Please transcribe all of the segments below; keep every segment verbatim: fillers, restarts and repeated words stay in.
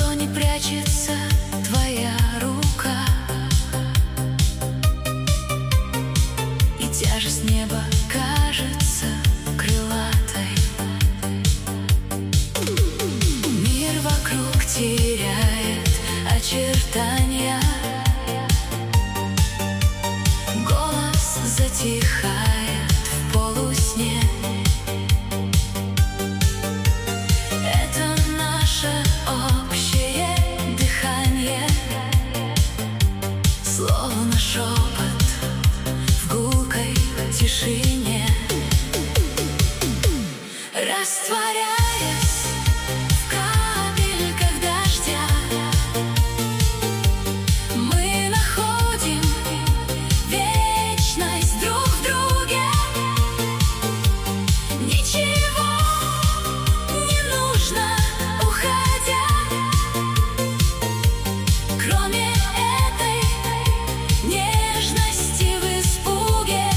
ладони прячется твоя рука, и тяжесть неба кажется крылатой. Мир вокруг теряет очертания, голос затихает в полусне. Это наше общее дыхание, словно шепот в гулкой тишине. Растворяясь в капельках дождя, мы находим вечность друг в друге. Ничего не нужно, уходя, кроме этой нежности в испуге.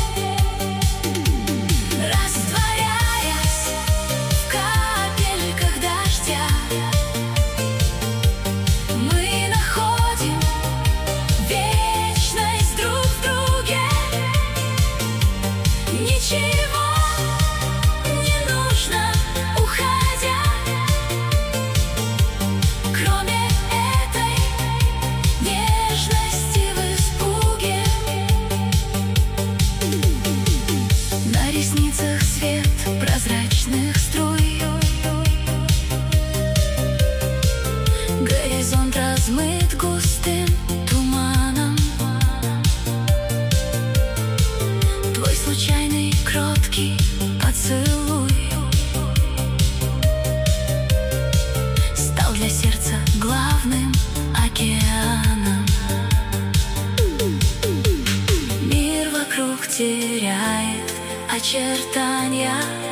Растворяясь в капельках дождя, мы находим вечность друг в друге. Ничего не нужно, уходя, кроме этой нежности в испуге. На ресницах свет прозрачных струй, горизонт размыт густым туманом. Твой случайный кроткий поцелуй стал для сердца главным океаном. Мир вокруг теряет очертания,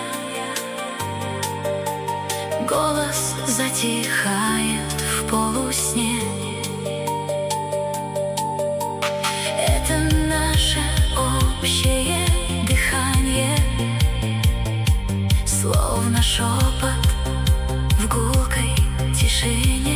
голос затихает в полусне. Это наше общее дыхание, словно шепот в гулкой тишине.